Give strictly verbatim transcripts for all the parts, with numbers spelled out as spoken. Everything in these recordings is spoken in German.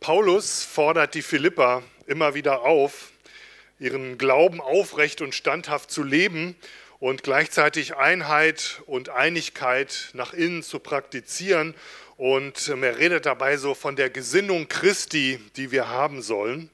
Paulus fordert die Philipper immer wieder auf, ihren Glauben aufrecht und standhaft zu leben und gleichzeitig Einheit und Einigkeit nach innen zu praktizieren. Und er redet dabei so von der Gesinnung Christi, die wir haben sollen.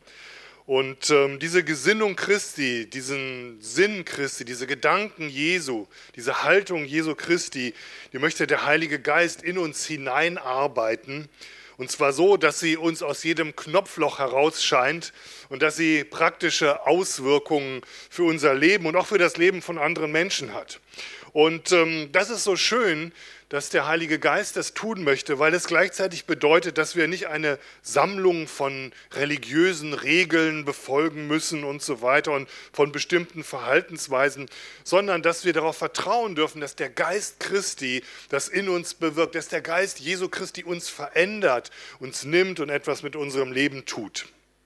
Und ähm, diese Gesinnung Christi, diesen Sinn Christi, diese Gedanken Jesu, diese Haltung Jesu Christi, die möchte der Heilige Geist in uns hineinarbeiten. Und zwar so, dass sie uns aus jedem Knopfloch herausscheint und dass sie praktische Auswirkungen für unser Leben und auch für das Leben von anderen Menschen hat. Und ähm, das ist so schön, dass der Heilige Geist das tun möchte, weil es gleichzeitig bedeutet, dass wir nicht eine Sammlung von religiösen Regeln befolgen müssen und so weiter und von bestimmten Verhaltensweisen, sondern dass wir darauf vertrauen dürfen, dass der Geist Christi das in uns bewirkt, dass der Geist Jesu Christi uns verändert, uns nimmt und etwas mit unserem Leben tut.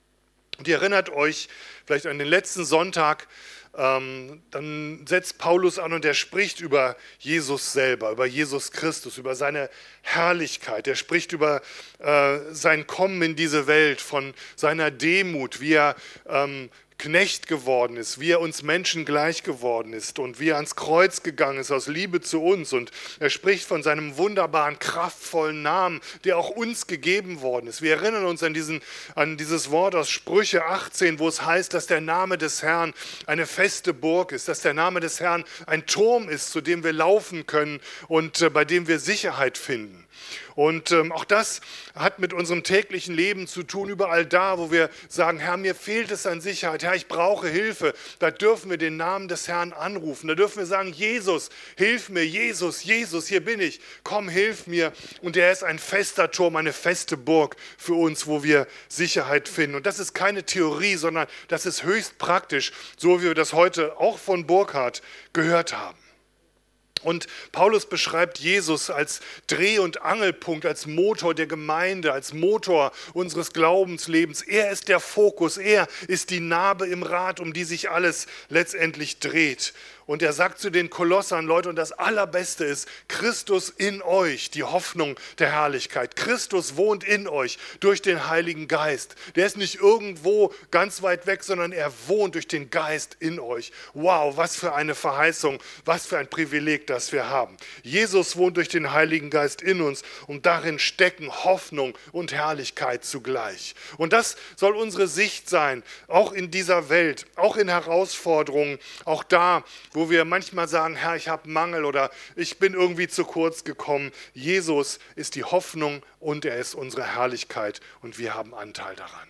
Und ihr erinnert euch vielleicht an den letzten Sonntag, Ähm, dann setzt Paulus an und er spricht über Jesus selber, über Jesus Christus, über seine Herrlichkeit. Er spricht über äh, sein Kommen in diese Welt, von seiner Demut, wie er ähm, Knecht geworden ist, wie er uns Menschen gleich geworden ist und wie er ans Kreuz gegangen ist aus Liebe zu uns. Und er spricht von seinem wunderbaren, kraftvollen Namen, der auch uns gegeben worden ist. Wir erinnern uns an, diesen, an dieses Wort aus Sprüche achtzehn, wo es heißt, dass der Name des Herrn eine feste Burg ist, dass der Name des Herrn ein Turm ist, zu dem wir laufen können und äh, bei dem wir Sicherheit finden. Und ähm, auch das hat mit unserem täglichen Leben zu tun, überall da, wo wir sagen, Herr, mir fehlt es an Sicherheit, Herr, ich brauche Hilfe. Da dürfen wir den Namen des Herrn anrufen, da dürfen wir sagen, Jesus, hilf mir, Jesus, Jesus, hier bin ich, komm, hilf mir. Und er ist ein fester Turm, eine feste Burg für uns, wo wir Sicherheit finden. Und das ist keine Theorie, sondern das ist höchst praktisch, so wie wir das heute auch von Burkhard gehört haben. Und Paulus beschreibt Jesus als Dreh- und Angelpunkt, als Motor der Gemeinde, als Motor unseres Glaubenslebens. Er ist der Fokus, er ist die Narbe im Rad, um die sich alles letztendlich dreht. Und er sagt zu den Kolossern, Leute, und das Allerbeste ist, Christus in euch, die Hoffnung der Herrlichkeit. Christus wohnt in euch durch den Heiligen Geist. Der ist nicht irgendwo ganz weit weg, sondern er wohnt durch den Geist in euch. Wow, was für eine Verheißung, was für ein Privileg, das wir haben. Jesus wohnt durch den Heiligen Geist in uns und darin stecken Hoffnung und Herrlichkeit zugleich. Und das soll unsere Sicht sein, auch in dieser Welt, auch in Herausforderungen, auch da, wo wir manchmal sagen, Herr, ich habe Mangel oder ich bin irgendwie zu kurz gekommen. Jesus ist die Hoffnung und er ist unsere Herrlichkeit und wir haben Anteil daran.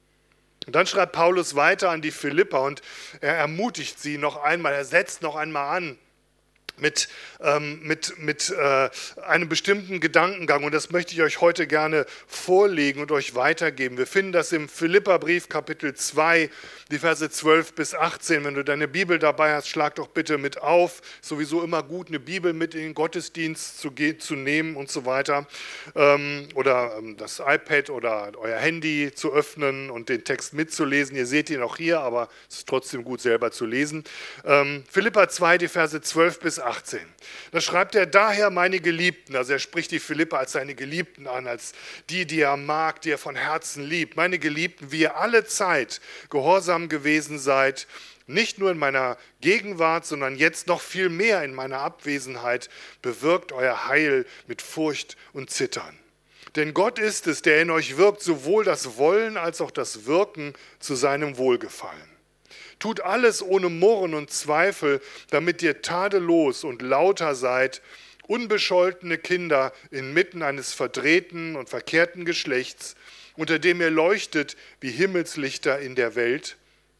Und dann schreibt Paulus weiter an die Philipper und er ermutigt sie noch einmal, er setzt noch einmal an mit, ähm, mit, mit äh, einem bestimmten Gedankengang und das möchte ich euch heute gerne vorlegen und euch weitergeben. Wir finden das im Philipperbrief Kapitel zwei, die Verse zwölf bis achtzehn. Wenn du deine Bibel dabei hast, schlag doch bitte mit auf. Sowieso immer gut, eine Bibel mit in den Gottesdienst zu, zu nehmen und so weiter. Ähm, oder ähm, das iPad oder euer Handy zu öffnen und den Text mitzulesen. Ihr seht ihn auch hier, aber es ist trotzdem gut, selber zu lesen. Ähm, Philipper zwei, die Verse zwölf bis achtzehn. Da schreibt er, daher meine Geliebten, also er spricht die Philipper als seine Geliebten an, als die, die er mag, die er von Herzen liebt. Meine Geliebten, wie ihr alle Zeit gehorsam gewesen seid, nicht nur in meiner Gegenwart, sondern jetzt noch viel mehr in meiner Abwesenheit, bewirkt euer Heil mit Furcht und Zittern. Denn Gott ist es, der in euch wirkt, sowohl das Wollen als auch das Wirken zu seinem Wohlgefallen. Tut alles ohne Murren und Zweifel, damit ihr tadellos und lauter seid, unbescholtene Kinder inmitten eines verdrehten und verkehrten Geschlechts, unter dem ihr leuchtet wie Himmelslichter in der Welt,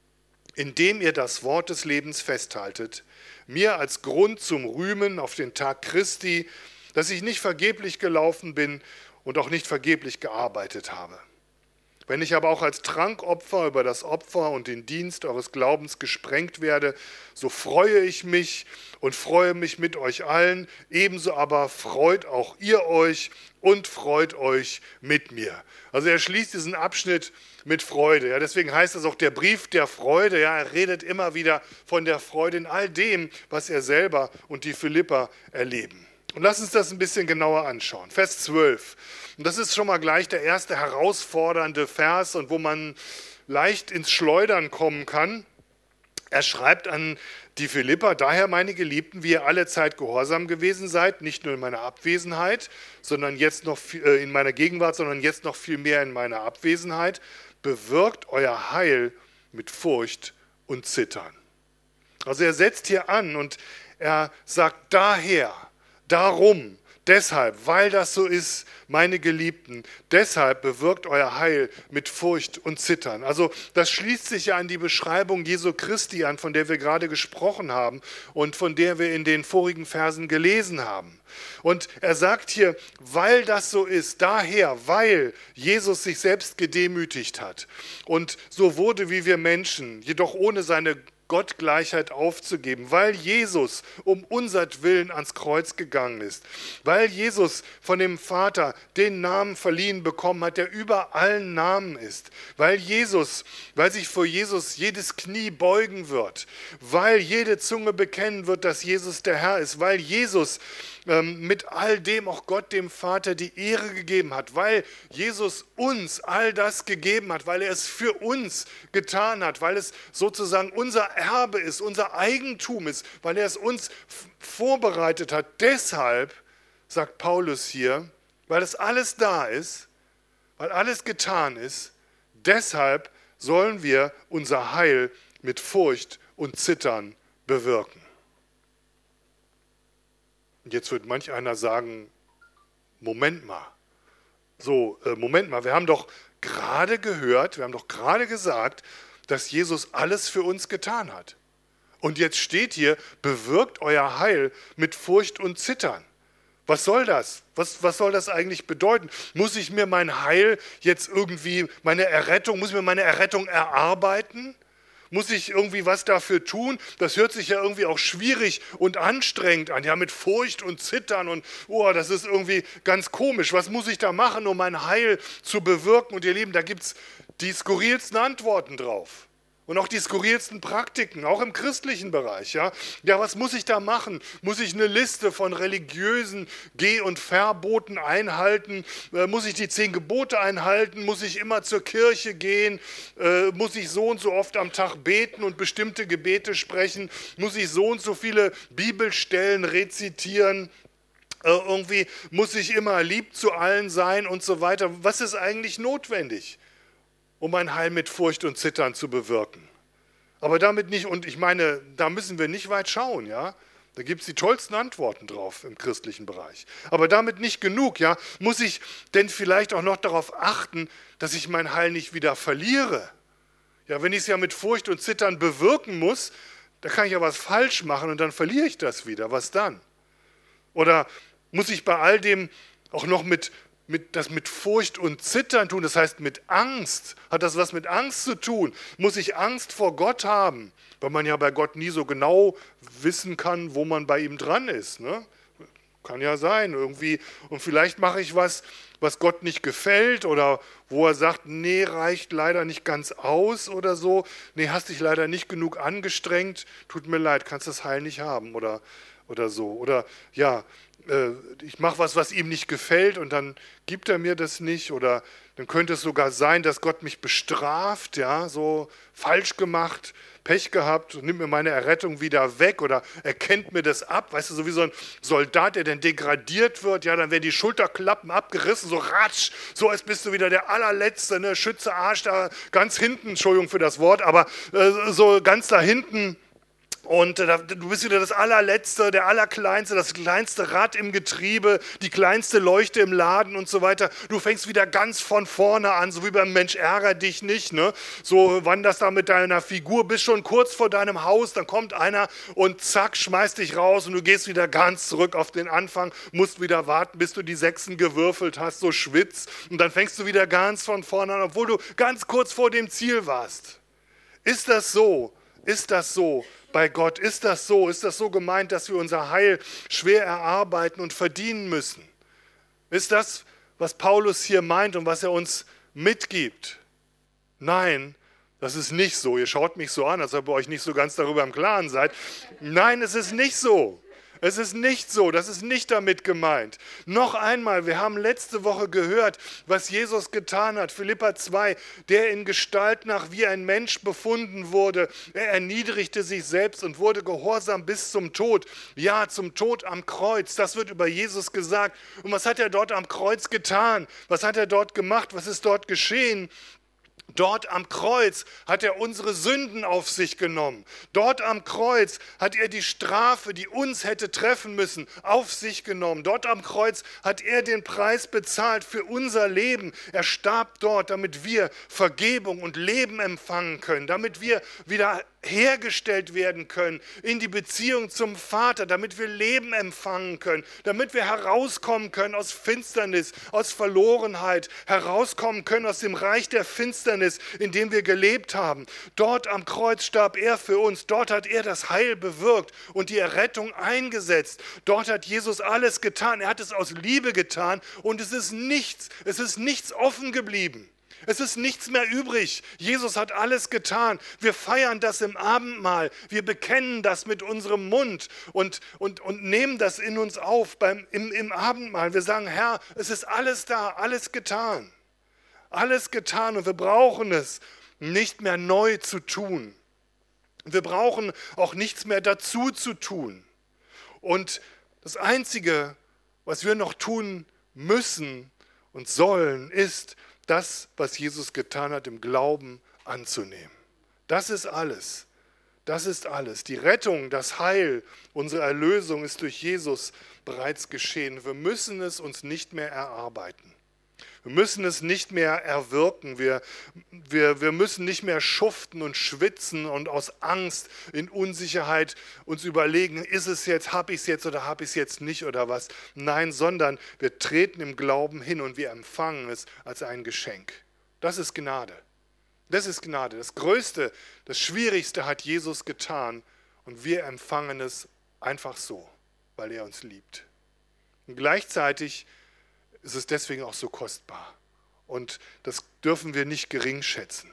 indem ihr das Wort des Lebens festhaltet, mir als Grund zum Rühmen auf den Tag Christi, dass ich nicht vergeblich gelaufen bin und auch nicht vergeblich gearbeitet habe. Wenn ich aber auch als Trankopfer über das Opfer und den Dienst eures Glaubens gesprengt werde, so freue ich mich und freue mich mit euch allen, ebenso aber freut auch ihr euch und freut euch mit mir. Also er schließt diesen Abschnitt mit Freude. Ja, deswegen heißt es auch der Brief der Freude. Ja, er redet immer wieder von der Freude in all dem, was er selber und die Philipper erleben. Und lass uns das ein bisschen genauer anschauen. Vers zwölf. Und das ist schon mal gleich der erste herausfordernde Vers und wo man leicht ins Schleudern kommen kann. Er schreibt an die Philipper: Daher, meine Geliebten, wie ihr alle Zeit gehorsam gewesen seid, nicht nur in meiner Abwesenheit, sondern jetzt noch äh, in meiner Gegenwart, sondern jetzt noch viel mehr in meiner Abwesenheit, bewirkt euer Heil mit Furcht und Zittern. Also er setzt hier an und er sagt daher, darum, deshalb, weil das so ist, meine Geliebten, deshalb bewirkt euer Heil mit Furcht und Zittern. Also das schließt sich ja an die Beschreibung Jesu Christi an, von der wir gerade gesprochen haben und von der wir in den vorigen Versen gelesen haben. Und er sagt hier, weil das so ist, daher, weil Jesus sich selbst gedemütigt hat und so wurde wie wir Menschen, jedoch ohne seine Gottgleichheit aufzugeben, weil Jesus um unsertwillen ans Kreuz gegangen ist, weil Jesus von dem Vater den Namen verliehen bekommen hat, der über allen Namen ist, weil Jesus, weil sich vor Jesus jedes Knie beugen wird, weil jede Zunge bekennen wird, dass Jesus der Herr ist, weil Jesus ähm, mit all dem auch Gott dem Vater die Ehre gegeben hat, weil Jesus uns all das gegeben hat, weil er es für uns getan hat, weil es sozusagen unser Erbe ist, unser Eigentum ist, weil er es uns f- vorbereitet hat. Deshalb, sagt Paulus hier, weil es alles da ist, weil alles getan ist, deshalb sollen wir unser Heil mit Furcht und Zittern bewirken. Und jetzt wird manch einer sagen, Moment mal, so, äh, Moment mal, wir haben doch gerade gehört, wir haben doch gerade gesagt, dass Jesus alles für uns getan hat. Und jetzt steht hier, bewirkt euer Heil mit Furcht und Zittern. Was soll das? Was, was soll das eigentlich bedeuten? Muss ich mir mein Heil jetzt irgendwie, meine Errettung, muss ich mir meine Errettung erarbeiten? Muss ich irgendwie was dafür tun? Das hört sich ja irgendwie auch schwierig und anstrengend an. Ja, mit Furcht und Zittern und oh, das ist irgendwie ganz komisch. Was muss ich da machen, um mein Heil zu bewirken? Und ihr Lieben, da gibt es die skurrilsten Antworten drauf. Und auch die skurrilsten Praktiken, auch im christlichen Bereich. Ja, ja, was muss ich da machen? Muss ich eine Liste von religiösen Geh- und Verboten einhalten? Äh, muss ich die zehn Gebote einhalten? Muss ich immer zur Kirche gehen? Äh, muss ich so und so oft am Tag beten und bestimmte Gebete sprechen? Muss ich so und so viele Bibelstellen rezitieren? Äh, irgendwie muss ich immer lieb zu allen sein und so weiter. Was ist eigentlich notwendig, um ein Heil mit Furcht und Zittern zu bewirken? Aber damit nicht, und ich meine, da müssen wir nicht weit schauen, ja. Da gibt es die tollsten Antworten drauf im christlichen Bereich. Aber damit nicht genug, ja. Muss ich denn vielleicht auch noch darauf achten, dass ich mein Heil nicht wieder verliere? Ja, wenn ich es ja mit Furcht und Zittern bewirken muss, da kann ich ja was falsch machen und dann verliere ich das wieder. Was dann? Oder muss ich bei all dem auch noch mit Mit, das mit Furcht und Zittern tun, das heißt mit Angst, hat das was mit Angst zu tun? Muss ich Angst vor Gott haben, weil man ja bei Gott nie so genau wissen kann, wo man bei ihm dran ist, ne? Kann ja sein, irgendwie. Und vielleicht mache ich was, was Gott nicht gefällt oder wo er sagt, nee, reicht leider nicht ganz aus oder so. Nee, hast dich leider nicht genug angestrengt, tut mir leid, kannst das Heil nicht haben oder, oder so. Oder ja, ich mache was, was ihm nicht gefällt und dann gibt er mir das nicht oder dann könnte es sogar sein, dass Gott mich bestraft, ja, so falsch gemacht, Pech gehabt und nimmt mir meine Errettung wieder weg oder erkennt mir das ab, weißt du, so wie so ein Soldat, der dann degradiert wird, ja, dann werden die Schulterklappen abgerissen, so ratsch, so als bist du wieder der allerletzte, ne, Schütze Arsch da ganz hinten, Entschuldigung für das Wort, aber äh, so ganz da hinten. Und äh, du bist wieder das allerletzte, der allerkleinste, das kleinste Rad im Getriebe, die kleinste Leuchte im Laden und so weiter. Du fängst wieder ganz von vorne an, so wie beim Mensch ärger dich nicht. Ne? So wanderst da mit deiner Figur, bist schon kurz vor deinem Haus, dann kommt einer und zack, schmeißt dich raus und du gehst wieder ganz zurück auf den Anfang, musst wieder warten, bis du die Sechsen gewürfelt hast, so schwitzt. Und dann fängst du wieder ganz von vorne an, obwohl du ganz kurz vor dem Ziel warst. Ist das so? Ist das so bei Gott? Ist das so? Ist das so gemeint, dass wir unser Heil schwer erarbeiten und verdienen müssen? Ist das, was Paulus hier meint und was er uns mitgibt? Nein, das ist nicht so. Ihr schaut mich so an, als ob ihr euch nicht so ganz darüber im Klaren seid. Nein, es ist nicht so. Es ist nicht so, das ist nicht damit gemeint. Noch einmal, wir haben letzte Woche gehört, was Jesus getan hat. Philipper zwei, der in Gestalt nach wie ein Mensch befunden wurde. Er erniedrigte sich selbst und wurde gehorsam bis zum Tod. Ja, zum Tod am Kreuz. Das wird über Jesus gesagt. Und was hat er dort am Kreuz getan? Was hat er dort gemacht? Was ist dort geschehen? Dort am Kreuz hat er unsere Sünden auf sich genommen. Dort am Kreuz hat er die Strafe, die uns hätte treffen müssen, auf sich genommen. Dort am Kreuz hat er den Preis bezahlt für unser Leben. Er starb dort, damit wir Vergebung und Leben empfangen können, damit wir wieder hergestellt werden können in die Beziehung zum Vater, damit wir Leben empfangen können, damit wir herauskommen können aus Finsternis, aus Verlorenheit, herauskommen können aus dem Reich der Finsternis, in dem wir gelebt haben. Dort am Kreuz starb er für uns, dort hat er das Heil bewirkt und die Errettung eingesetzt. Dort hat Jesus alles getan, er hat es aus Liebe getan und es ist nichts, es ist nichts offen geblieben. Es ist nichts mehr übrig. Jesus hat alles getan. Wir feiern das im Abendmahl. Wir bekennen das mit unserem Mund und, und, und nehmen das in uns auf beim, im, im Abendmahl. Wir sagen, Herr, es ist alles da, alles getan. Alles getan und wir brauchen es nicht mehr neu zu tun. Wir brauchen auch nichts mehr dazu zu tun. Und das Einzige, was wir noch tun müssen und sollen, ist, das, was Jesus getan hat, im Glauben anzunehmen. Das ist alles. Das ist alles. Die Rettung, das Heil, unsere Erlösung ist durch Jesus bereits geschehen. Wir müssen es uns nicht mehr erarbeiten. Wir müssen es nicht mehr erwirken. Wir, wir, wir müssen nicht mehr schuften und schwitzen und aus Angst, in Unsicherheit uns überlegen, ist es jetzt, habe ich es jetzt oder habe ich es jetzt nicht oder was. Nein, sondern wir treten im Glauben hin und wir empfangen es als ein Geschenk. Das ist Gnade. Das ist Gnade. Das Größte, das Schwierigste hat Jesus getan und wir empfangen es einfach so, weil er uns liebt. Und gleichzeitig ist es deswegen auch so kostbar. Und das dürfen wir nicht gering schätzen.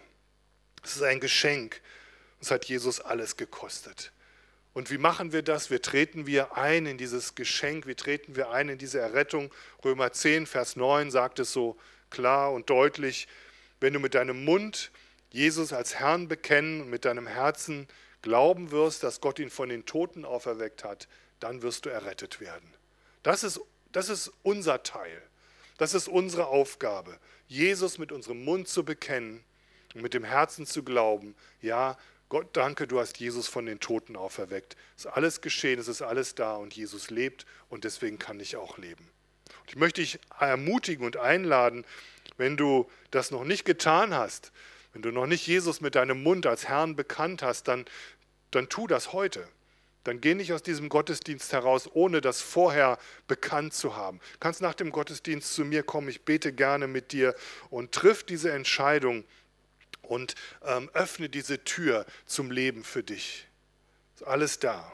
Es ist ein Geschenk. Es hat Jesus alles gekostet. Und wie machen wir das? Wir treten wir ein in dieses Geschenk, wie treten wir ein in diese Errettung. Römer zehn, Vers neun sagt es so klar und deutlich. Wenn du mit deinem Mund Jesus als Herrn bekennen und mit deinem Herzen glauben wirst, dass Gott ihn von den Toten auferweckt hat, dann wirst du errettet werden. Das ist, das ist unser Teil. Das ist unsere Aufgabe, Jesus mit unserem Mund zu bekennen und mit dem Herzen zu glauben, ja, Gott, danke, du hast Jesus von den Toten auferweckt. Es ist alles geschehen, es ist alles da und Jesus lebt und deswegen kann ich auch leben. Und ich möchte dich ermutigen und einladen, wenn du das noch nicht getan hast, wenn du noch nicht Jesus mit deinem Mund als Herrn bekannt hast, dann, dann tu das heute. Dann geh nicht aus diesem Gottesdienst heraus, ohne das vorher bekannt zu haben. Du kannst nach dem Gottesdienst zu mir kommen, ich bete gerne mit dir und triff diese Entscheidung und ähm, öffne diese Tür zum Leben für dich. Ist alles da.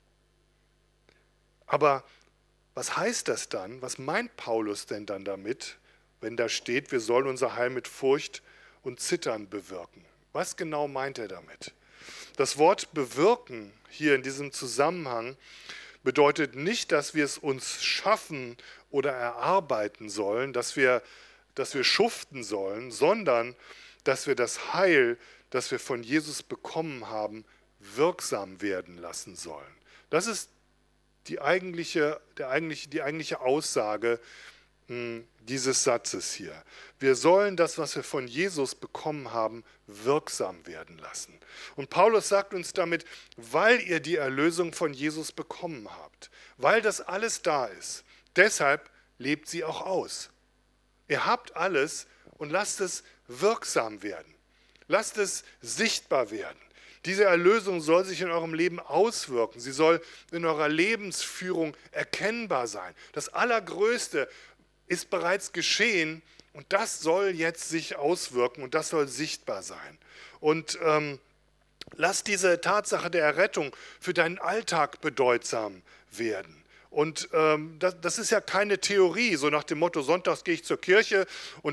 Aber was heißt das dann? Was meint Paulus denn dann damit, wenn da steht, wir sollen unser Heil mit Furcht und Zittern bewirken? Was genau meint er damit? Das Wort bewirken hier in diesem Zusammenhang bedeutet nicht, dass wir es uns schaffen oder erarbeiten sollen, dass wir, dass wir schuften sollen, sondern dass wir das Heil, das wir von Jesus bekommen haben, wirksam werden lassen sollen. Das ist die eigentliche, der eigentliche, die eigentliche Aussage dieses Satzes hier. Wir sollen das, was wir von Jesus bekommen haben, wirksam werden lassen. Und Paulus sagt uns damit, weil ihr die Erlösung von Jesus bekommen habt, weil das alles da ist, deshalb lebt sie auch aus. Ihr habt alles und lasst es wirksam werden. Lasst es sichtbar werden. Diese Erlösung soll sich in eurem Leben auswirken. Sie soll in eurer Lebensführung erkennbar sein. Das Allergrößte ist bereits geschehen und das soll jetzt sich auswirken und das soll sichtbar sein. Und ähm, lass diese Tatsache der Errettung für deinen Alltag bedeutsam werden. Und ähm, das, das ist ja keine Theorie, so nach dem Motto, sonntags gehe ich zur Kirche und dann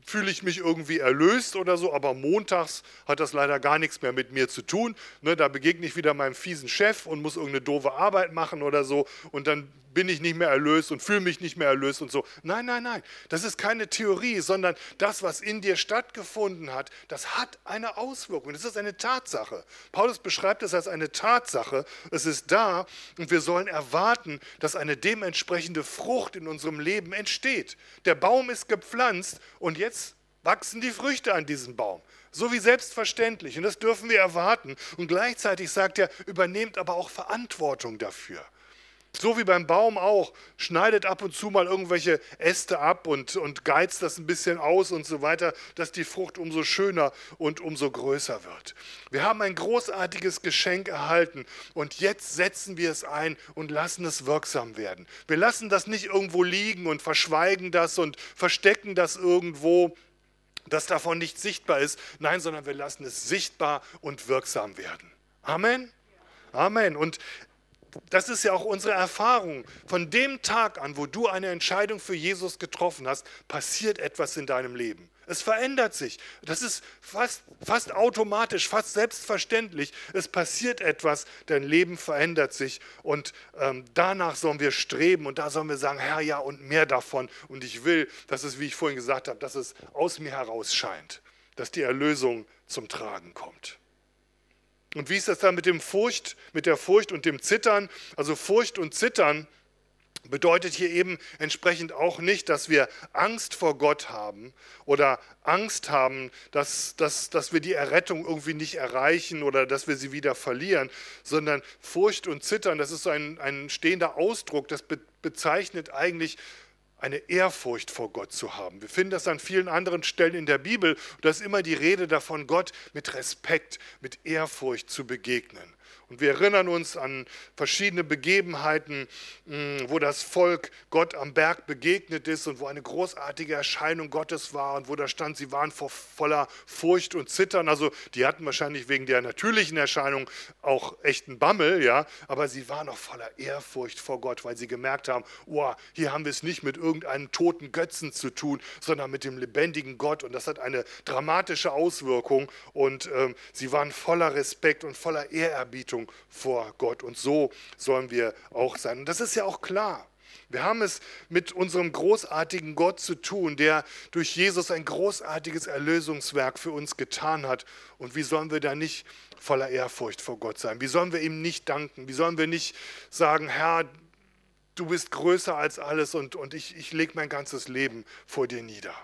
fühle ich mich irgendwie erlöst oder so, aber montags hat das leider gar nichts mehr mit mir zu tun. Ne, da begegne ich wieder meinem fiesen Chef und muss irgendeine doofe Arbeit machen oder so und dann bin ich nicht mehr erlöst und fühle mich nicht mehr erlöst und so. Nein, nein, nein, das ist keine Theorie, sondern das, was in dir stattgefunden hat, das hat eine Auswirkung. Das ist eine Tatsache. Paulus beschreibt es als eine Tatsache. Es ist da und wir sollen erwarten, dass eine dementsprechende Frucht in unserem Leben entsteht. Der Baum ist gepflanzt und jetzt wachsen die Früchte an diesem Baum. So wie selbstverständlich. Und das dürfen wir erwarten. Und gleichzeitig sagt er, übernehmt aber auch Verantwortung dafür. So wie beim Baum auch, schneidet ab und zu mal irgendwelche Äste ab und, und geizt das ein bisschen aus und so weiter, dass die Frucht umso schöner und umso größer wird. Wir haben ein großartiges Geschenk erhalten und jetzt setzen wir es ein und lassen es wirksam werden. Wir lassen das nicht irgendwo liegen und verschweigen das und verstecken das irgendwo, dass davon nicht sichtbar ist. Nein, sondern wir lassen es sichtbar und wirksam werden. Amen? Amen. Und das ist ja auch unsere Erfahrung. Von dem Tag an, wo du eine Entscheidung für Jesus getroffen hast, passiert etwas in deinem Leben. Es verändert sich. Das ist fast, fast automatisch, fast selbstverständlich. Es passiert etwas, dein Leben verändert sich und ähm, danach sollen wir streben und da sollen wir sagen, Herr, ja und mehr davon. Und ich will, dass es, wie ich vorhin gesagt habe, dass es aus mir heraus scheint, dass die Erlösung zum Tragen kommt. Und wie ist das dann mit dem Furcht, mit der Furcht und dem Zittern? Also Furcht und Zittern bedeutet hier eben entsprechend auch nicht, dass wir Angst vor Gott haben oder Angst haben, dass, dass, dass wir die Errettung irgendwie nicht erreichen oder dass wir sie wieder verlieren, sondern Furcht und Zittern, das ist so ein, ein stehender Ausdruck, das be- bezeichnet eigentlich eine Ehrfurcht vor Gott zu haben. Wir finden das an vielen anderen Stellen in der Bibel. Da ist immer die Rede davon, Gott mit Respekt, mit Ehrfurcht zu begegnen. Und wir erinnern uns an verschiedene Begebenheiten, wo das Volk Gott am Berg begegnet ist und wo eine großartige Erscheinung Gottes war und wo da stand, sie waren voller Furcht und Zittern. Also die hatten wahrscheinlich wegen der natürlichen Erscheinung auch echten Bammel, ja, aber sie waren auch voller Ehrfurcht vor Gott, weil sie gemerkt haben, oh, hier haben wir es nicht mit irgendeinem toten Götzen zu tun, sondern mit dem lebendigen Gott. Und das hat eine dramatische Auswirkung und ähm, sie waren voller Respekt und voller Ehrerbietung vor Gott. Und so sollen wir auch sein. Und das ist ja auch klar. Wir haben es mit unserem großartigen Gott zu tun, der durch Jesus ein großartiges Erlösungswerk für uns getan hat. Und wie sollen wir da nicht voller Ehrfurcht vor Gott sein? Wie sollen wir ihm nicht danken? Wie sollen wir nicht sagen, Herr, du bist größer als alles und, und ich, ich lege mein ganzes Leben vor dir nieder.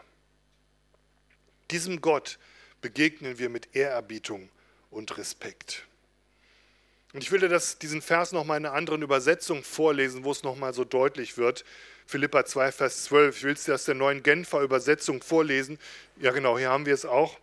Diesem Gott begegnen wir mit Ehrerbietung und Respekt. Und ich will dir das, diesen Vers nochmal in einer anderen Übersetzung vorlesen, wo es nochmal so deutlich wird. Philipper zwei, Vers zwölf. Ich will es dir aus der neuen Genfer Übersetzung vorlesen. Ja genau, hier haben wir es auch.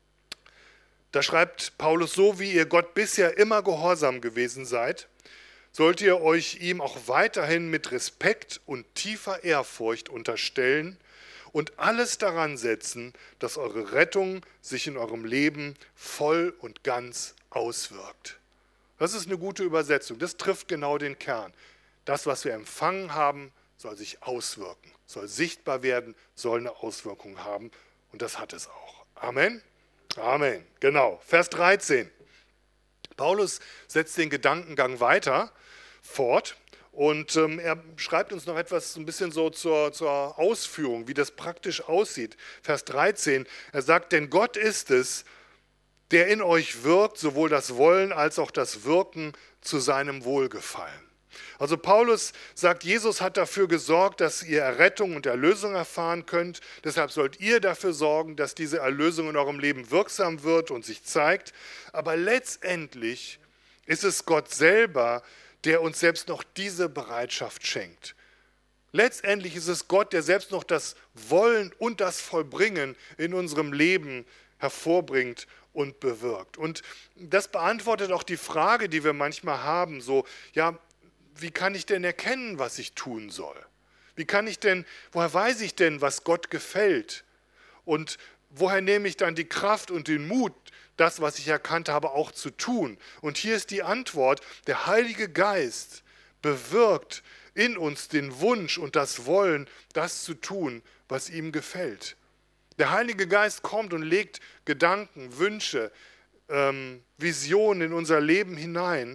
Da schreibt Paulus, so wie ihr Gott bisher immer gehorsam gewesen seid, sollt ihr euch ihm auch weiterhin mit Respekt und tiefer Ehrfurcht unterstellen und alles daran setzen, dass eure Rettung sich in eurem Leben voll und ganz auswirkt. Das ist eine gute Übersetzung. Das trifft genau den Kern. Das, was wir empfangen haben, soll sich auswirken, soll sichtbar werden, soll eine Auswirkung haben. Und das hat es auch. Amen? Amen. Genau. Vers dreizehn. Paulus setzt den Gedankengang weiter fort und ähm, er schreibt uns noch etwas ein bisschen so zur, zur Ausführung, wie das praktisch aussieht. Vers dreizehn. Er sagt, denn Gott ist es, der in euch wirkt, sowohl das Wollen als auch das Wirken zu seinem Wohlgefallen. Also Paulus sagt, Jesus hat dafür gesorgt, dass ihr Errettung und Erlösung erfahren könnt. Deshalb sollt ihr dafür sorgen, dass diese Erlösung in eurem Leben wirksam wird und sich zeigt. Aber letztendlich ist es Gott selber, der uns selbst noch diese Bereitschaft schenkt. Letztendlich ist es Gott, der selbst noch das Wollen und das Vollbringen in unserem Leben hervorbringt und bewirkt. Und das beantwortet auch die Frage, die wir manchmal haben, so, ja, wie kann ich denn erkennen, was ich tun soll? Wie kann ich denn, woher weiß ich denn, was Gott gefällt? Und woher nehme ich dann die Kraft und den Mut, das, was ich erkannt habe, auch zu tun? Und hier ist die Antwort, der Heilige Geist bewirkt in uns den Wunsch und das Wollen, das zu tun, was ihm gefällt. Der Heilige Geist kommt und legt Gedanken, Wünsche, ähm, Visionen in unser Leben hinein.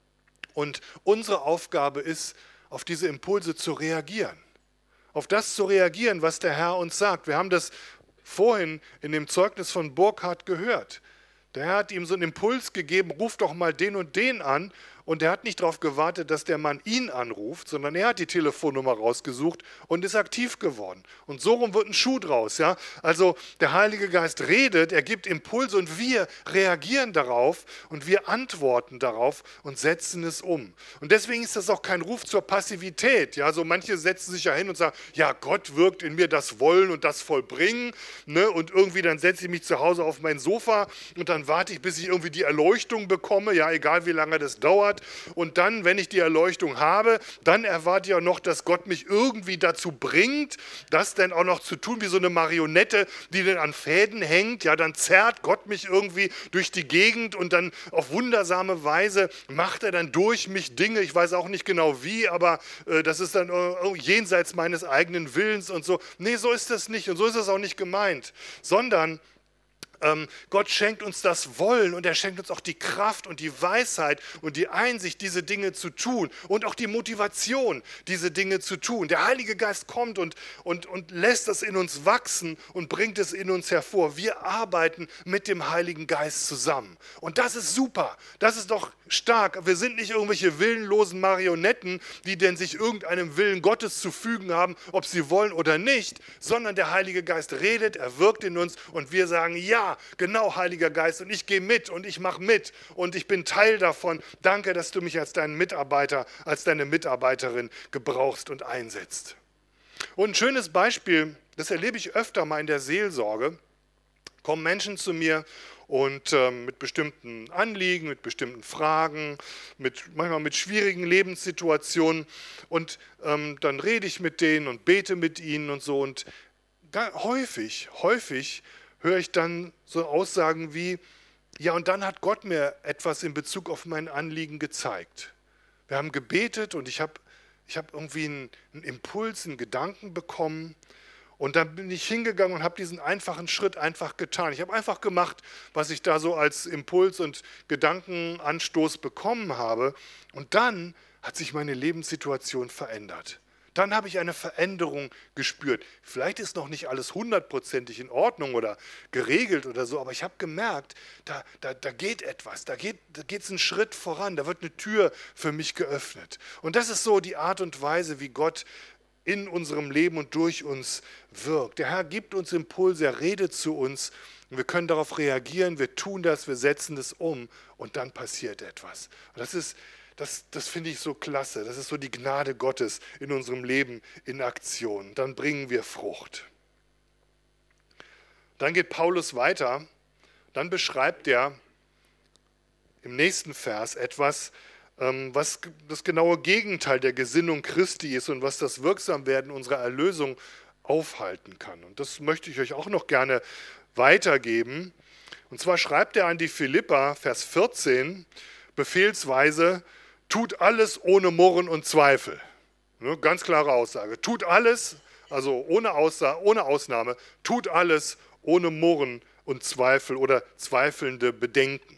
Und unsere Aufgabe ist, auf diese Impulse zu reagieren. Auf das zu reagieren, was der Herr uns sagt. Wir haben das vorhin in dem Zeugnis von Burkhard gehört. Der Herr hat ihm so einen Impuls gegeben, ruf doch mal den und den an. Und er hat nicht darauf gewartet, dass der Mann ihn anruft, sondern er hat die Telefonnummer rausgesucht und ist aktiv geworden. Und so rum wird ein Schuh draus. Ja? Also der Heilige Geist redet, er gibt Impulse und wir reagieren darauf und wir antworten darauf und setzen es um. Und deswegen ist das auch kein Ruf zur Passivität. Ja? So manche setzen sich ja hin und sagen, ja, Gott wirkt in mir das Wollen und das Vollbringen. Ne? Und irgendwie dann setze ich mich zu Hause auf mein Sofa und dann warte ich, bis ich irgendwie die Erleuchtung bekomme, ja, egal wie lange das dauert. Und dann, wenn ich die Erleuchtung habe, dann erwarte ich auch noch, dass Gott mich irgendwie dazu bringt, das dann auch noch zu tun, wie so eine Marionette, die dann an Fäden hängt. Ja, dann zerrt Gott mich irgendwie durch die Gegend und dann auf wundersame Weise macht er dann durch mich Dinge. Ich weiß auch nicht genau wie, aber äh, das ist dann äh, jenseits meines eigenen Willens und so. Nee, so ist das nicht und so ist es auch nicht gemeint, sondern Ähm, Gott schenkt uns das Wollen und er schenkt uns auch die Kraft und die Weisheit und die Einsicht, diese Dinge zu tun und auch die Motivation, diese Dinge zu tun. Der Heilige Geist kommt und, und, und lässt das in uns wachsen und bringt es in uns hervor. Wir arbeiten mit dem Heiligen Geist zusammen. Und das ist super, das ist doch stark. Wir sind nicht irgendwelche willenlosen Marionetten, die denn sich irgendeinem Willen Gottes zu fügen haben, ob sie wollen oder nicht, sondern der Heilige Geist redet, er wirkt in uns und wir sagen, ja, genau, Heiliger Geist, und ich gehe mit und ich mache mit und ich bin Teil davon. Danke, dass du mich als deinen Mitarbeiter, als deine Mitarbeiterin gebrauchst und einsetzt. Und ein schönes Beispiel, das erlebe ich öfter mal in der Seelsorge, kommen Menschen zu mir und ähm, mit bestimmten Anliegen, mit bestimmten Fragen, mit, manchmal mit schwierigen Lebenssituationen und ähm, dann rede ich mit denen und bete mit ihnen und so und häufig, häufig höre ich dann so Aussagen wie, ja, und dann hat Gott mir etwas in Bezug auf mein Anliegen gezeigt. Wir haben gebetet und ich habe ich hab irgendwie einen, einen Impuls, einen Gedanken bekommen und dann bin ich hingegangen und habe diesen einfachen Schritt einfach getan. Ich habe einfach gemacht, was ich da so als Impuls und Gedankenanstoß bekommen habe und dann hat sich meine Lebenssituation verändert. Dann habe ich eine Veränderung gespürt. Vielleicht ist noch nicht alles hundertprozentig in Ordnung oder geregelt oder so, aber ich habe gemerkt, da, da, da geht etwas, da geht da geht's einen Schritt voran, da wird eine Tür für mich geöffnet. Und das ist so die Art und Weise, wie Gott in unserem Leben und durch uns wirkt. Der Herr gibt uns Impulse, er redet zu uns und wir können darauf reagieren, wir tun das, wir setzen das um und dann passiert etwas. Und das ist Das, das finde ich so klasse. Das ist so die Gnade Gottes in unserem Leben in Aktion. Dann bringen wir Frucht. Dann geht Paulus weiter. Dann beschreibt er im nächsten Vers etwas, was das genaue Gegenteil der Gesinnung Christi ist und was das Wirksamwerden unserer Erlösung aufhalten kann. Und das möchte ich euch auch noch gerne weitergeben. Und zwar schreibt er an die Philipper, Vers vierzehn, befehlsweise, tut alles ohne Murren und Zweifel. Ne, ganz klare Aussage. Tut alles, also ohne, Aussa- ohne Ausnahme, tut alles ohne Murren und Zweifel oder zweifelnde Bedenken.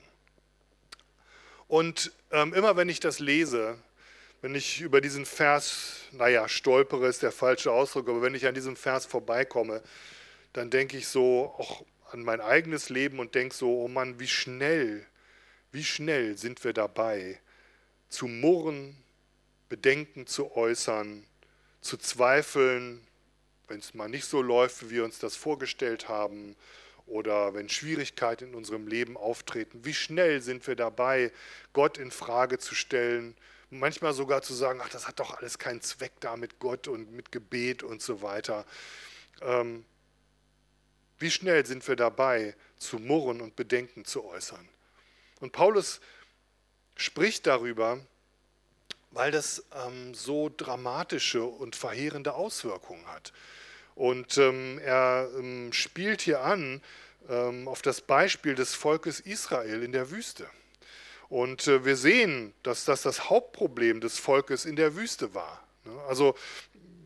Und ähm, immer wenn ich das lese, wenn ich über diesen Vers, naja, stolpere ist der falsche Ausdruck, aber wenn ich an diesem Vers vorbeikomme, dann denke ich so auch an mein eigenes Leben und denke so, oh Mann, wie schnell, wie schnell sind wir dabei, zu murren, Bedenken zu äußern, zu zweifeln, wenn es mal nicht so läuft, wie wir uns das vorgestellt haben oder wenn Schwierigkeiten in unserem Leben auftreten. Wie schnell sind wir dabei, Gott in Frage zu stellen, manchmal sogar zu sagen, ach, das hat doch alles keinen Zweck da mit Gott und mit Gebet und so weiter. Ähm, wie schnell sind wir dabei, zu murren und Bedenken zu äußern? Und Paulus spricht darüber, weil das ähm, so dramatische und verheerende Auswirkungen hat. Und ähm, er ähm, spielt hier an ähm, auf das Beispiel des Volkes Israel in der Wüste. Und äh, wir sehen, dass das das Hauptproblem des Volkes in der Wüste war. Also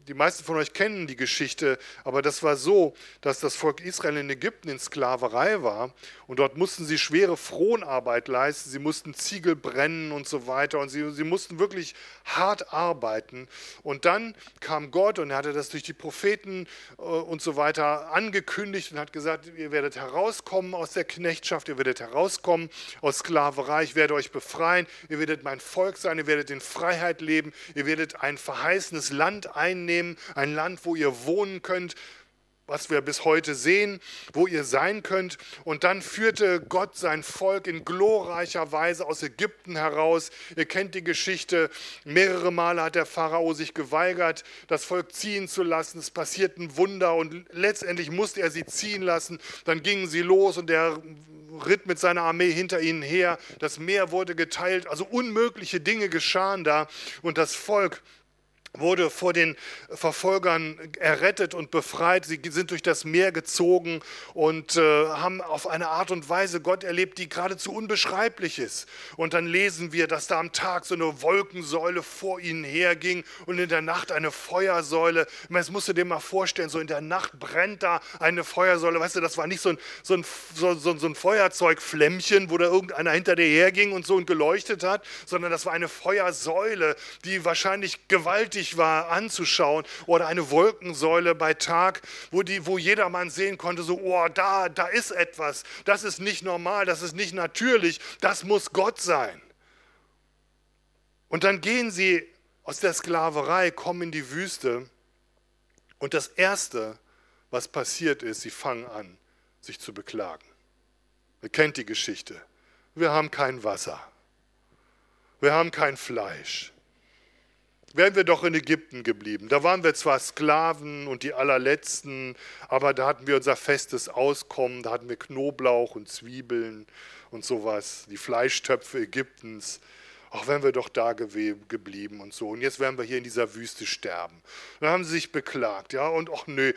die meisten von euch kennen die Geschichte, aber das war so, dass das Volk Israel in Ägypten in Sklaverei war und dort mussten sie schwere Fronarbeit leisten, sie mussten Ziegel brennen und so weiter und sie, sie mussten wirklich hart arbeiten. Und dann kam Gott und er hatte das durch die Propheten äh, und so weiter angekündigt und hat gesagt, ihr werdet herauskommen aus der Knechtschaft, ihr werdet herauskommen aus Sklaverei, ich werde euch befreien, ihr werdet mein Volk sein, ihr werdet in Freiheit leben, ihr werdet ein verheißenes Land einnehmen, ein Land, wo ihr wohnen könnt, was wir bis heute sehen, wo ihr sein könnt. Und dann führte Gott sein Volk in glorreicher Weise aus Ägypten heraus. Ihr kennt die Geschichte, mehrere Male hat der Pharao sich geweigert, das Volk ziehen zu lassen. Es passierten Wunder und letztendlich musste er sie ziehen lassen. Dann gingen sie los und er ritt mit seiner Armee hinter ihnen her. Das Meer wurde geteilt, also unmögliche Dinge geschahen da und das Volk wurde vor den Verfolgern errettet und befreit. Sie sind durch das Meer gezogen und äh, haben auf eine Art und Weise Gott erlebt, die geradezu unbeschreiblich ist. Und dann lesen wir, dass da am Tag so eine Wolkensäule vor ihnen herging und in der Nacht eine Feuersäule. Ich meine, das musst du dir mal vorstellen, so in der Nacht brennt da eine Feuersäule. Weißt du, das war nicht so ein, so ein, so, so, so ein Feuerzeugflämmchen, wo da irgendeiner hinter dir herging und so und geleuchtet hat, sondern das war eine Feuersäule, die wahrscheinlich gewaltig war anzuschauen, oder eine Wolkensäule bei Tag, wo, die, wo jedermann sehen konnte, so, oh, da, da ist etwas, das ist nicht normal, das ist nicht natürlich, das muss Gott sein. Und dann gehen sie aus der Sklaverei, kommen in die Wüste und das Erste, was passiert ist, sie fangen an, sich zu beklagen. Ihr kennt die Geschichte. Wir haben kein Wasser. Wir haben kein Fleisch. Wären wir doch in Ägypten geblieben. Da waren wir zwar Sklaven und die allerletzten, aber da hatten wir unser festes Auskommen, da hatten wir Knoblauch und Zwiebeln und sowas, die Fleischtöpfe Ägyptens. Ach, wären wir doch da geblieben und so. Und jetzt werden wir hier in dieser Wüste sterben. Dann haben sie sich beklagt, ja, und ach nö,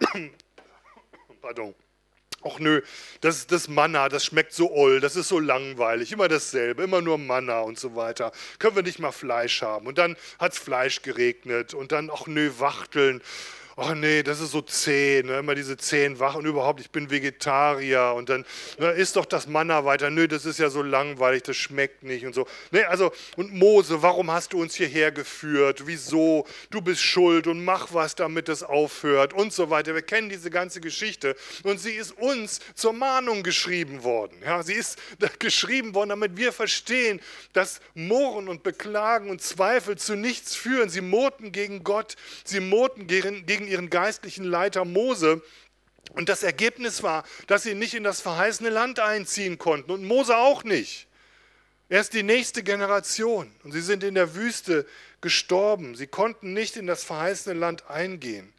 pardon. Ach nö, das, das Manna, das schmeckt so oll, das ist so langweilig, immer dasselbe, immer nur Manna und so weiter. Können wir nicht mal Fleisch haben? Und dann hat es Fleisch geregnet und dann, ach nö, Wachteln. Ach nee, das ist so zäh, ne? Immer diese zähen Wach und überhaupt, ich bin Vegetarier und dann ne, isst doch das Manna weiter. Nö, das ist ja so langweilig, das schmeckt nicht und so. Nee, also, und Mose, warum hast du uns hierher geführt? Wieso? Du bist schuld und mach was, damit es aufhört und so weiter. Wir kennen diese ganze Geschichte und sie ist uns zur Mahnung geschrieben worden. Ja, sie ist geschrieben worden, damit wir verstehen, dass Murren und Beklagen und Zweifel zu nichts führen. Sie murrten gegen Gott, sie murrten gegen, gegen ihren geistlichen Leiter Mose. Und das Ergebnis war, dass sie nicht in das verheißene Land einziehen konnten und Mose auch nicht. Erst die nächste Generation. Und sie sind in der Wüste gestorben. Sie konnten nicht in das verheißene Land eingehen.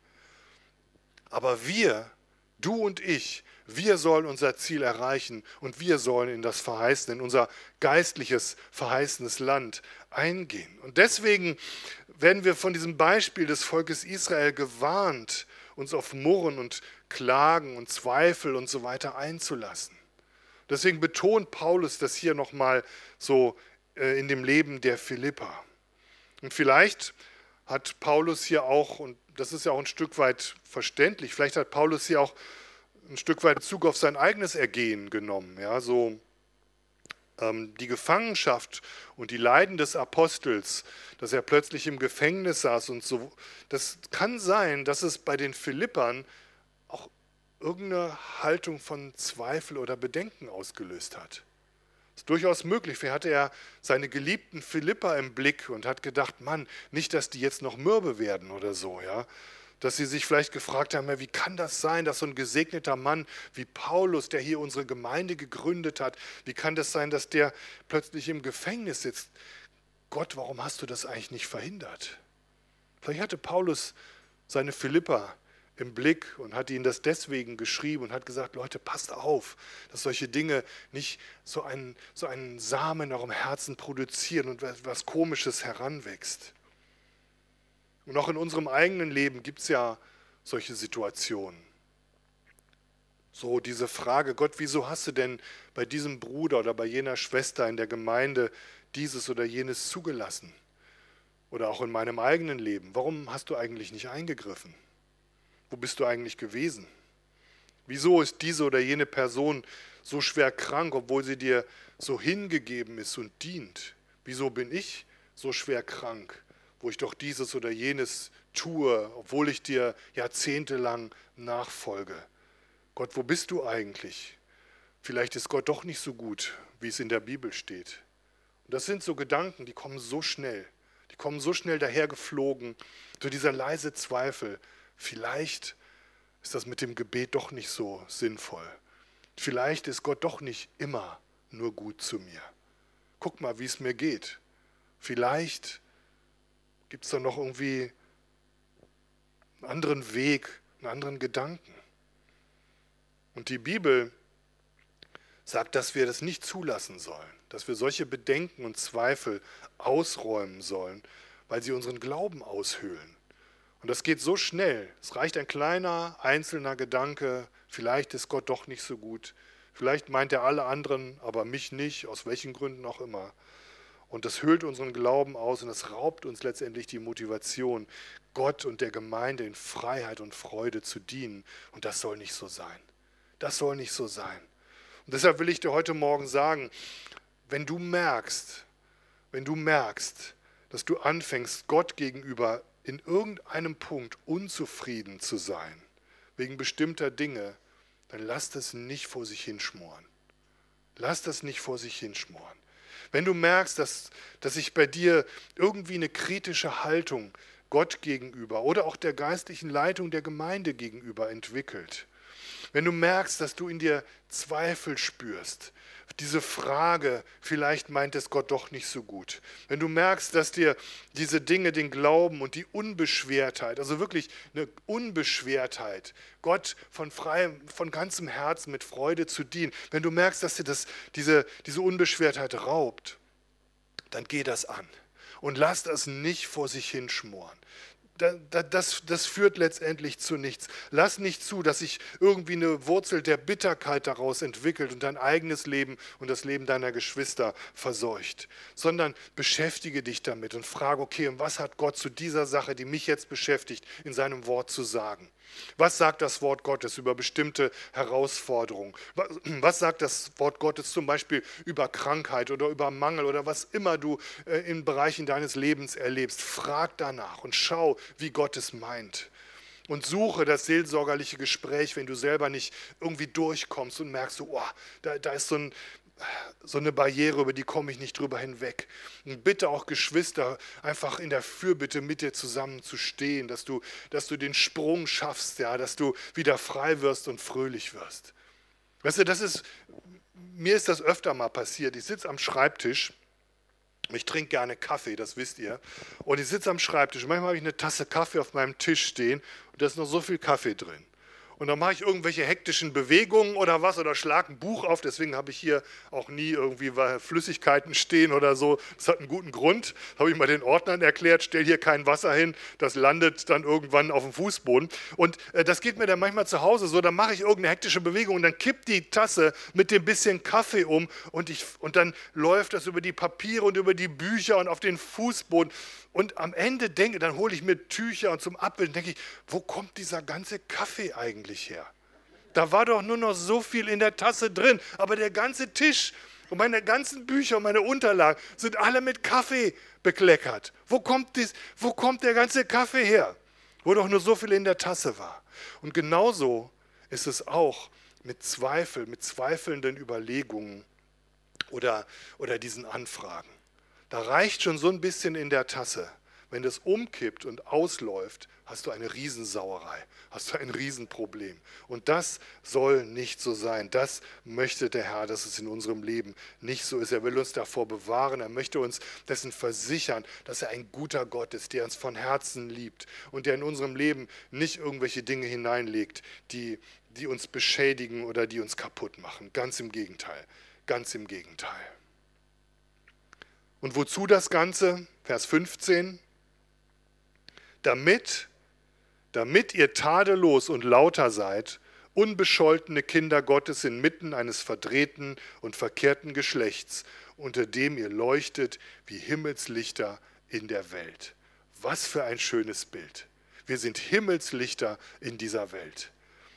Aber wir, du und ich, wir sollen unser Ziel erreichen und wir sollen in das verheißene, in unser geistliches verheißenes Land eingehen. Und deswegen werden wir von diesem Beispiel des Volkes Israel gewarnt, uns auf Murren und Klagen und Zweifel und so weiter einzulassen. Deswegen betont Paulus das hier nochmal so äh, in dem Leben der Philipper. Und vielleicht hat Paulus hier auch, und das ist ja auch ein Stück weit verständlich, vielleicht hat Paulus hier auch ein Stück weit Bezug auf sein eigenes Ergehen genommen. Ja, so ähm, die Gefangenschaft und die Leiden des Apostels, dass er plötzlich im Gefängnis saß und so. Das kann sein, dass es bei den Philippern auch irgendeine Haltung von Zweifel oder Bedenken ausgelöst hat. Das ist durchaus möglich. Vielleicht hatte er seine geliebten Philipper im Blick und hat gedacht, Mann, nicht, dass die jetzt noch mürbe werden oder so, ja. Dass sie sich vielleicht gefragt haben, ja, wie kann das sein, dass so ein gesegneter Mann wie Paulus, der hier unsere Gemeinde gegründet hat, wie kann das sein, dass der plötzlich im Gefängnis sitzt? Gott, warum hast du das eigentlich nicht verhindert? Vielleicht hatte Paulus seine Philipper im Blick und hat ihnen das deswegen geschrieben und hat gesagt, Leute, passt auf, dass solche Dinge nicht so einen, so einen Samen in eurem Herzen produzieren und was Komisches heranwächst. Und auch in unserem eigenen Leben gibt es ja solche Situationen. So diese Frage, Gott, wieso hast du denn bei diesem Bruder oder bei jener Schwester in der Gemeinde dieses oder jenes zugelassen? Oder auch in meinem eigenen Leben. Warum hast du eigentlich nicht eingegriffen? Wo bist du eigentlich gewesen? Wieso ist diese oder jene Person so schwer krank, obwohl sie dir so hingegeben ist und dient? Wieso bin ich so schwer krank, wo ich doch dieses oder jenes tue, obwohl ich dir jahrzehntelang nachfolge? Gott, wo bist du eigentlich? Vielleicht ist Gott doch nicht so gut, wie es in der Bibel steht. Und das sind so Gedanken, die kommen so schnell. Die kommen so schnell dahergeflogen. So dieser leise Zweifel. Vielleicht ist das mit dem Gebet doch nicht so sinnvoll. Vielleicht ist Gott doch nicht immer nur gut zu mir. Guck mal, wie es mir geht. Vielleicht gibt es da noch irgendwie einen anderen Weg, einen anderen Gedanken. Und die Bibel sagt, dass wir das nicht zulassen sollen, dass wir solche Bedenken und Zweifel ausräumen sollen, weil sie unseren Glauben aushöhlen. Und das geht so schnell. Es reicht ein kleiner, einzelner Gedanke, vielleicht ist Gott doch nicht so gut, vielleicht meint er alle anderen, aber mich nicht, aus welchen Gründen auch immer. Und das höhlt unseren Glauben aus und das raubt uns letztendlich die Motivation, Gott und der Gemeinde in Freiheit und Freude zu dienen. Und das soll nicht so sein. Das soll nicht so sein. Und deshalb will ich dir heute Morgen sagen, wenn du merkst, wenn du merkst, dass du anfängst, Gott gegenüber in irgendeinem Punkt unzufrieden zu sein, wegen bestimmter Dinge, dann lass das nicht vor sich hinschmoren. Lass das nicht vor sich hinschmoren. Wenn du merkst, dass, dass sich bei dir irgendwie eine kritische Haltung Gott gegenüber oder auch der geistlichen Leitung der Gemeinde gegenüber entwickelt, wenn du merkst, dass du in dir Zweifel spürst, diese Frage, vielleicht meint es Gott doch nicht so gut. Wenn du merkst, dass dir diese Dinge, den Glauben und die Unbeschwertheit, also wirklich eine Unbeschwertheit, Gott von freiem, von ganzem Herzen mit Freude zu dienen, wenn du merkst, dass dir das, diese, diese Unbeschwertheit raubt, dann geh das an und lass das nicht vor sich hinschmoren. Das, das führt letztendlich zu nichts. Lass nicht zu, dass sich irgendwie eine Wurzel der Bitterkeit daraus entwickelt und dein eigenes Leben und das Leben deiner Geschwister verseucht, sondern beschäftige dich damit und frage, okay, und was hat Gott zu dieser Sache, die mich jetzt beschäftigt, in seinem Wort zu sagen? Was sagt das Wort Gottes über bestimmte Herausforderungen? Was sagt das Wort Gottes zum Beispiel über Krankheit oder über Mangel oder was immer du in Bereichen deines Lebens erlebst? Frag danach und schau, wie Gott es meint. Und suche das seelsorgerliche Gespräch, wenn du selber nicht irgendwie durchkommst und merkst, oh, da, da ist so ein... so eine Barriere, über die komme ich nicht drüber hinweg. Und bitte auch Geschwister, einfach in der Fürbitte mit dir zusammen zu stehen, dass du, dass du den Sprung schaffst, ja, dass du wieder frei wirst und fröhlich wirst. Weißt du, das ist, mir ist das öfter mal passiert. Ich sitze am Schreibtisch, ich trinke gerne Kaffee, das wisst ihr, und ich sitze am Schreibtisch. Manchmal habe ich eine Tasse Kaffee auf meinem Tisch stehen und da ist noch so viel Kaffee drin. Und dann mache ich irgendwelche hektischen Bewegungen oder was oder schlage ein Buch auf. Deswegen habe ich hier auch nie irgendwie Flüssigkeiten stehen oder so. Das hat einen guten Grund. Habe ich mal den Ordnern erklärt, stell hier kein Wasser hin. Das landet dann irgendwann auf dem Fußboden. Und äh, das geht mir dann manchmal zu Hause so. Dann mache ich irgendeine hektische Bewegung und dann kippt die Tasse mit dem bisschen Kaffee um. Und, ich, und dann läuft das über die Papiere und über die Bücher und auf den Fußboden. Und am Ende denke, dann hole ich mir Tücher und zum Abwischen denke ich, wo kommt dieser ganze Kaffee eigentlich her? Da war doch nur noch so viel in der Tasse drin, aber der ganze Tisch und meine ganzen Bücher und meine Unterlagen sind alle mit Kaffee bekleckert. Wo kommt, dies, wo kommt der ganze Kaffee her? Wo doch nur so viel in der Tasse war. Und genauso ist es auch mit Zweifel, mit zweifelnden Überlegungen oder, oder diesen Anfragen. Da reicht schon so ein bisschen in der Tasse. Wenn das umkippt und ausläuft, hast du eine Riesensauerei, hast du ein Riesenproblem. Und das soll nicht so sein. Das möchte der Herr, dass es in unserem Leben nicht so ist. Er will uns davor bewahren. Er möchte uns dessen versichern, dass er ein guter Gott ist, der uns von Herzen liebt und der in unserem Leben nicht irgendwelche Dinge hineinlegt, die, die uns beschädigen oder die uns kaputt machen. Ganz im Gegenteil. Ganz im Gegenteil. Und wozu das Ganze? Vers fünfzehn. Damit, damit ihr tadellos und lauter seid, unbescholtene Kinder Gottes inmitten eines verdrehten und verkehrten Geschlechts, unter dem ihr leuchtet wie Himmelslichter in der Welt. Was für ein schönes Bild. Wir sind Himmelslichter in dieser Welt.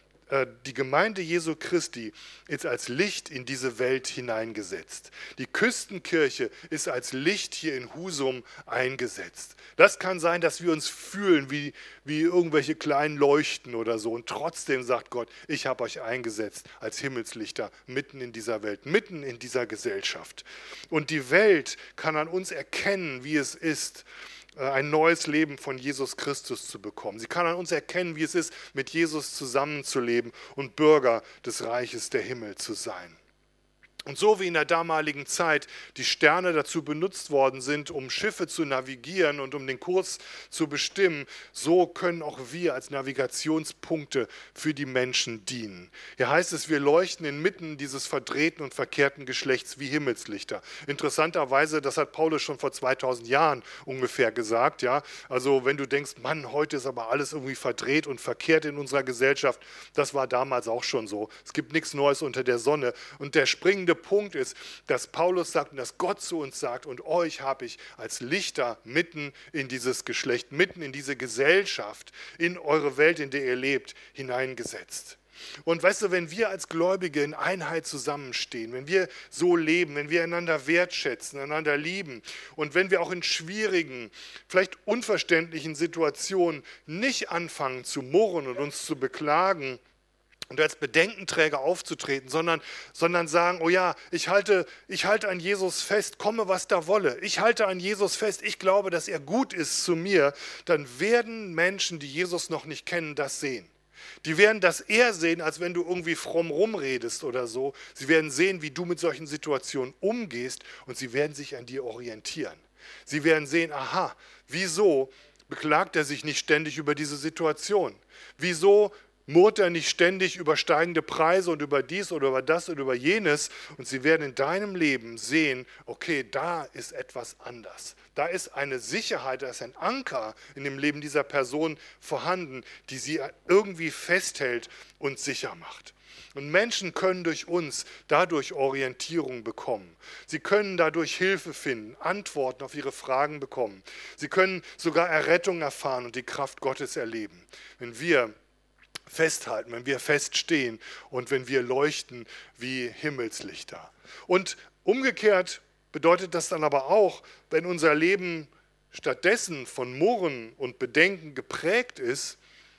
Die Gemeinde Jesu Christi ist als Licht in diese Welt hineingesetzt. Die Küstenkirche ist als Licht hier in Husum eingesetzt. Das kann sein, dass wir uns fühlen wie, wie irgendwelche kleinen Leuchten oder so. Und trotzdem sagt Gott, ich habe euch eingesetzt als Himmelslichter mitten in dieser Welt, mitten in dieser Gesellschaft. Und die Welt kann an uns erkennen, wie es ist, ein neues Leben von Jesus Christus zu bekommen. Sie kann an uns erkennen, wie es ist, mit Jesus zusammenzuleben und Bürger des Reiches der Himmel zu sein. Und so wie in der damaligen Zeit die Sterne dazu benutzt worden sind, um Schiffe zu navigieren und um den Kurs zu bestimmen, so können auch wir als Navigationspunkte für die Menschen dienen. Hier heißt es, wir leuchten inmitten dieses verdrehten und verkehrten Geschlechts wie Himmelslichter. Interessanterweise, das hat Paulus schon vor zweitausend Jahren ungefähr gesagt. Ja? Also wenn du denkst, Mann, heute ist aber alles irgendwie verdreht und verkehrt in unserer Gesellschaft, das war damals auch schon so. Es gibt nichts Neues unter der Sonne. Und der springende Punkt ist, dass Paulus sagt und dass Gott zu uns sagt, und euch habe ich als Lichter mitten in dieses Geschlecht, mitten in diese Gesellschaft, in eure Welt, in der ihr lebt, hineingesetzt. Und weißt du, wenn wir als Gläubige in Einheit zusammenstehen, wenn wir so leben, wenn wir einander wertschätzen, einander lieben und wenn wir auch in schwierigen, vielleicht unverständlichen Situationen nicht anfangen zu murren und uns zu beklagen, und als Bedenkenträger aufzutreten, sondern, sondern sagen, oh ja, ich halte, ich halte an Jesus fest, komme was da wolle. Ich halte an Jesus fest, ich glaube, dass er gut ist zu mir. Dann werden Menschen, die Jesus noch nicht kennen, das sehen. Die werden das eher sehen, als wenn du irgendwie fromm rumredest oder so. Sie werden sehen, wie du mit solchen Situationen umgehst und sie werden sich an dir orientieren. Sie werden sehen, aha, wieso beklagt er sich nicht ständig über diese Situation? Wieso murrt er nicht ständig über steigende Preise und über dies oder über das oder über jenes, und sie werden in deinem Leben sehen, okay, da ist etwas anders. Da ist eine Sicherheit, da ist ein Anker in dem Leben dieser Person vorhanden, die sie irgendwie festhält und sicher macht. Und Menschen können durch uns dadurch Orientierung bekommen. Sie können dadurch Hilfe finden, Antworten auf ihre Fragen bekommen. Sie können sogar Errettung erfahren und die Kraft Gottes erleben. Wenn wir festhalten, wenn wir feststehen und wenn wir leuchten wie Himmelslichter. Und umgekehrt bedeutet das dann aber auch, wenn unser Leben stattdessen von Murren und Bedenken geprägt ist,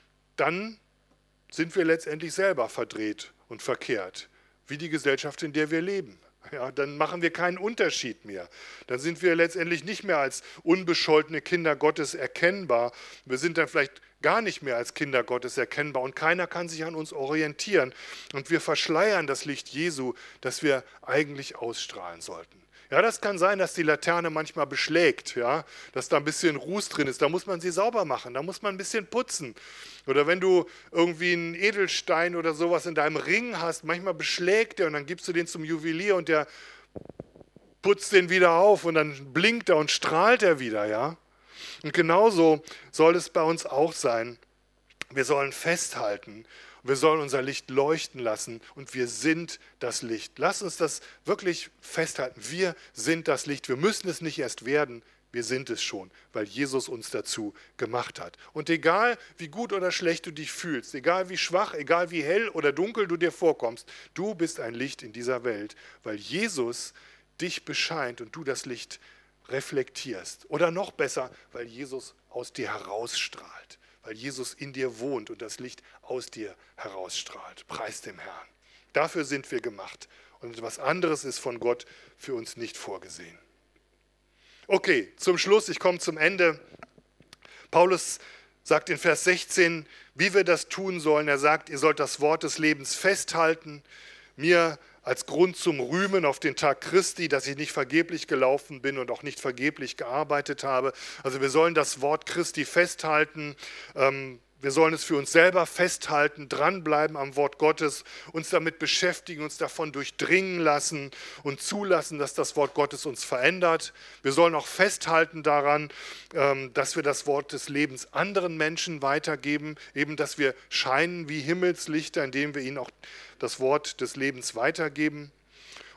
dann sind wir letztendlich selber verdreht und verkehrt, wie die Gesellschaft, in der wir leben. Ja, dann machen wir keinen Unterschied mehr. Dann sind wir letztendlich nicht mehr als unbescholtene Kinder Gottes erkennbar. Wir sind dann vielleicht gar nicht mehr als Kinder Gottes erkennbar und keiner kann sich an uns orientieren. Und wir verschleiern das Licht Jesu, das wir eigentlich ausstrahlen sollten. Ja, das kann sein, dass die Laterne manchmal beschlägt, ja, dass da ein bisschen Ruß drin ist. Da muss man sie sauber machen, da muss man ein bisschen putzen. Oder wenn du irgendwie einen Edelstein oder sowas in deinem Ring hast, manchmal beschlägt der und dann gibst du den zum Juwelier und der putzt den wieder auf und dann blinkt er und strahlt er wieder, ja. Und genauso soll es bei uns auch sein. Wir sollen festhalten, wir sollen unser Licht leuchten lassen und wir sind das Licht. Lass uns das wirklich festhalten. Wir sind das Licht. Wir müssen es nicht erst werden, wir sind es schon, weil Jesus uns dazu gemacht hat. Und egal wie gut oder schlecht du dich fühlst, egal wie schwach, egal wie hell oder dunkel du dir vorkommst, du bist ein Licht in dieser Welt, weil Jesus dich bescheint und du das Licht reflektierst. Oder noch besser, weil Jesus aus dir herausstrahlt. Weil Jesus in dir wohnt und das Licht aus dir herausstrahlt. Preis dem Herrn. Dafür sind wir gemacht. Und etwas anderes ist von Gott für uns nicht vorgesehen. Okay, zum Schluss, ich komme zum Ende. Paulus sagt in Vers sechzehn, wie wir das tun sollen. Er sagt, ihr sollt das Wort des Lebens festhalten, mir als Grund zum Rühmen auf den Tag Christi, dass ich nicht vergeblich gelaufen bin und auch nicht vergeblich gearbeitet habe. Also wir sollen das Wort Christi festhalten, ähm, wir sollen es für uns selber festhalten, dranbleiben am Wort Gottes, uns damit beschäftigen, uns davon durchdringen lassen und zulassen, dass das Wort Gottes uns verändert. Wir sollen auch festhalten daran, ähm, dass wir das Wort des Lebens anderen Menschen weitergeben, eben dass wir scheinen wie Himmelslichter, indem wir ihnen auch das Wort des Lebens weitergeben.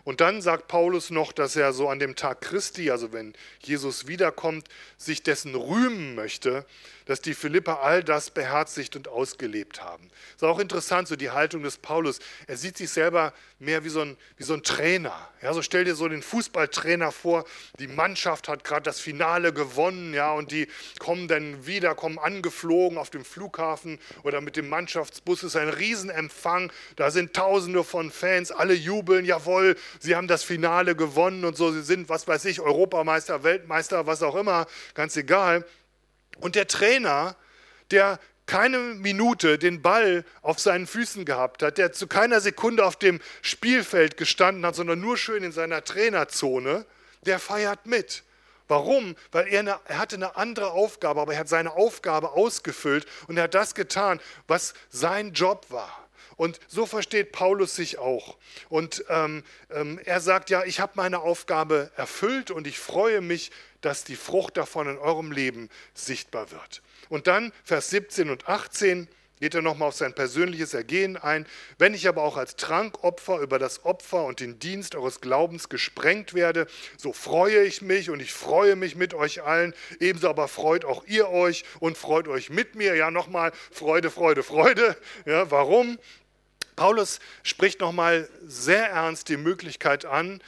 Und dann sagt Paulus noch, dass er so an dem Tag Christi, also wenn Jesus wiederkommt, sich dessen rühmen möchte, dass die Philipper all das beherzigt und ausgelebt haben. Ist auch interessant, so die Haltung des Paulus. Er sieht sich selber mehr wie so ein, wie so ein Trainer. Ja, so stell dir so den Fußballtrainer vor, die Mannschaft hat gerade das Finale gewonnen, ja, und die kommen dann wieder, kommen angeflogen auf dem Flughafen oder mit dem Mannschaftsbus. Es ist ein Riesenempfang, da sind Tausende von Fans, alle jubeln, jawohl, sie haben das Finale gewonnen und so, sie sind, was weiß ich, Europameister, Weltmeister, was auch immer, ganz egal. Und der Trainer, der keine Minute den Ball auf seinen Füßen gehabt hat, der zu keiner Sekunde auf dem Spielfeld gestanden hat, sondern nur schön in seiner Trainerzone, der feiert mit. Warum? Weil er, eine, er hatte eine andere Aufgabe, aber er hat seine Aufgabe ausgefüllt und er hat das getan, was sein Job war. Und so versteht Paulus sich auch. Und ähm, ähm, er sagt, ja, ich habe meine Aufgabe erfüllt und ich freue mich, dass die Frucht davon in eurem Leben sichtbar wird. Und dann Vers siebzehn und achtzehn geht er nochmal auf sein persönliches Ergehen ein. Wenn ich aber auch als Trankopfer über das Opfer und den Dienst eures Glaubens gesprengt werde, so freue ich mich und ich freue mich mit euch allen. Ebenso aber freut auch ihr euch und freut euch mit mir. Ja, nochmal Freude, Freude, Freude. Ja, warum? Paulus spricht nochmal sehr ernst die Möglichkeit an,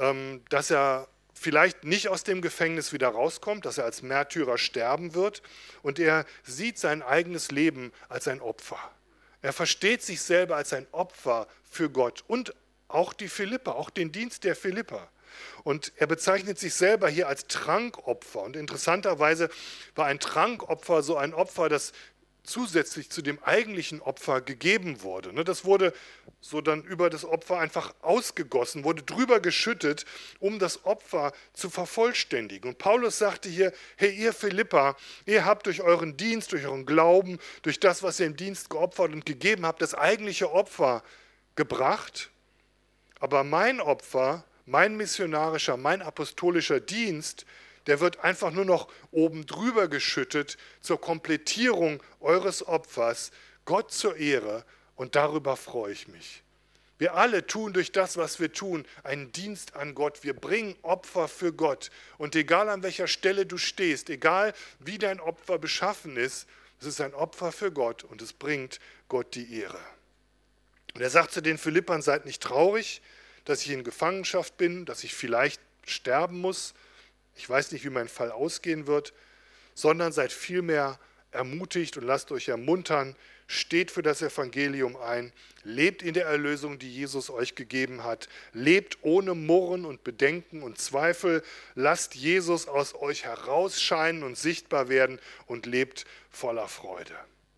dass er vielleicht nicht aus dem Gefängnis wieder rauskommt, dass er als Märtyrer sterben wird. Und er sieht sein eigenes Leben als ein Opfer. Er versteht sich selber als ein Opfer für Gott und auch die Philipper, auch den Dienst der Philipper. Und er bezeichnet sich selber hier als Trankopfer. Und interessanterweise war ein Trankopfer so ein Opfer, das zusätzlich zu dem eigentlichen Opfer gegeben wurde. Das wurde so dann über das Opfer einfach ausgegossen, wurde drüber geschüttet, um das Opfer zu vervollständigen. Und Paulus sagte hier, hey ihr Philipper, ihr habt durch euren Dienst, durch euren Glauben, durch das, was ihr im Dienst geopfert und gegeben habt, das eigentliche Opfer gebracht. Aber mein Opfer, mein missionarischer, mein apostolischer Dienst, der wird einfach nur noch oben drüber geschüttet zur Komplettierung eures Opfers, Gott zur Ehre, und darüber freue ich mich. Wir alle tun durch das, was wir tun, einen Dienst an Gott. Wir bringen Opfer für Gott. Und egal an welcher Stelle du stehst, egal wie dein Opfer beschaffen ist, es ist ein Opfer für Gott und es bringt Gott die Ehre. Und er sagt zu den Philippern, seid nicht traurig, dass ich in Gefangenschaft bin, dass ich vielleicht sterben muss. Ich weiß nicht, wie mein Fall ausgehen wird, sondern seid vielmehr ermutigt und lasst euch ermuntern, steht für das Evangelium ein, lebt in der Erlösung, die Jesus euch gegeben hat, lebt ohne Murren und Bedenken und Zweifel, lasst Jesus aus euch herausscheinen und sichtbar werden und lebt voller Freude.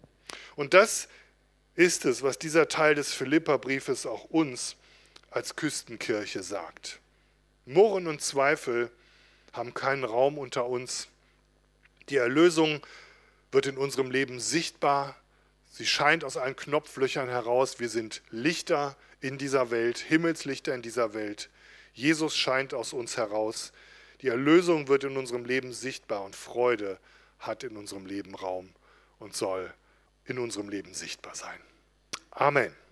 Und das ist es, was dieser Teil des Philipperbriefes auch uns als Küstenkirche sagt. Murren und Zweifel haben keinen Raum unter uns. Die Erlösung wird in unserem Leben sichtbar. Sie scheint aus allen Knopflöchern heraus. Wir sind Lichter in dieser Welt, Himmelslichter in dieser Welt. Jesus scheint aus uns heraus. Die Erlösung wird in unserem Leben sichtbar und Freude hat in unserem Leben Raum und soll in unserem Leben sichtbar sein. Amen.